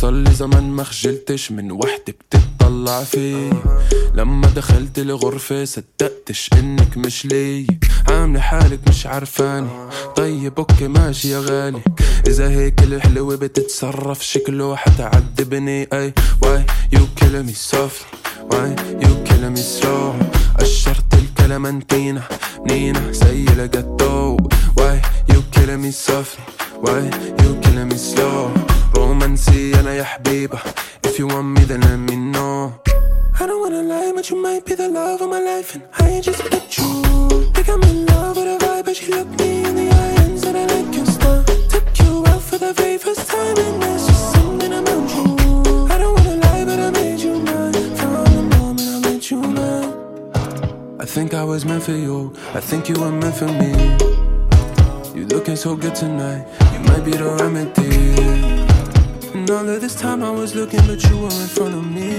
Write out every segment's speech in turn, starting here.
صار لي زمان ما خجلتش من وحدة بتطلع في. لما دخلت الغرفة صدقتش انك مش لي. عاملة حالك مش عارفاني، طيب اوكي ماشي يا غالي. اذا هيك الحلوة بتتصرف شكله حتعذبني. اي why you killing me softly, why you killing me slow. قشرت الكلامنتينا منينة زي لجاتو. why you killing me softly, why you killing me slow. رومانسي أنا يا حبيبة, if you want me then let me know. I don't wanna lie but you might be the love of my life and I just met you. Think I'm in love with a vibe but you look me in the eye and said I like your style. Took you out for the very first time and that's just something about you. I don't wanna lie but I made you mine. From the moment I met you mine. I think I was meant for you, I think you were meant for me. You looking so good tonight, you might be the remedy. And all of this time I was looking but you were in front of me.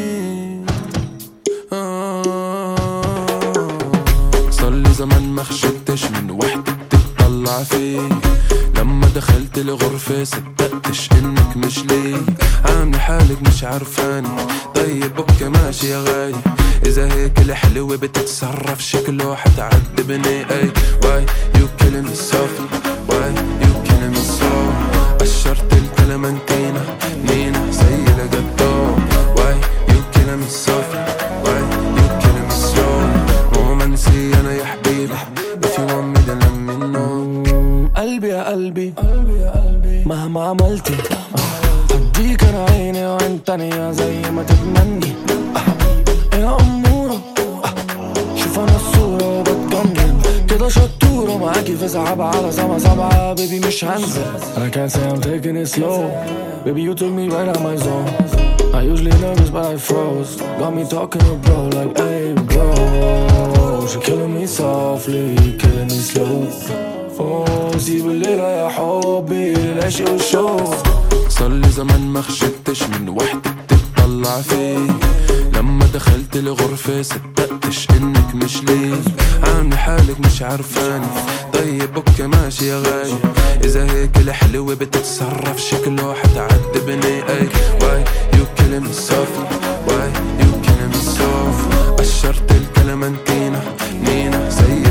صارلي زمان ما خجلتش من وحدة بتطلع في. لما دخلت الغرفة صدقتش انك مش لي. عاملة حالك مش عارفاني, طيب اوكي ماشي يا غالي. اذا هيك الحلوة بتتصرف شكله حتعذبني. اي why you killing me softly, why you killing me slow. قشرت الكلامنتينا نينا زي لجاتو. why you killing me softly, why you killing me slow. رومانسي انا يا حبيبي, if you want me then let me know. قلبي يا قلبي مهما عملتي هديك انا عيني وعين تانية زي ما تتمني. يا أمورة شوف انا الصورة وبتجنن كده شطورة معاكي في سحابة على سما بيبي مش هنزل. I can't say I'm taking it slow, baby you took me right out my zone. I usually nervous but I froze, got me talking to bro like hey bro. She killing me softly, killing me slow. Oh سيب الليلة يا حبي للعشق والشوق. صارلي زمان ما خجلتش من وحدة بتطلع في. لما دخلت الغرفة صدقتش انك مش لي. عاملة حالك مش عارفاني, طيب اوكي ماشي يا غالي. اذا هيك الحلوة بتتصرف شكله حتعذبني. اي why you killing me softly, why you killing me soft. قشرت الكلامنتينا نينا زي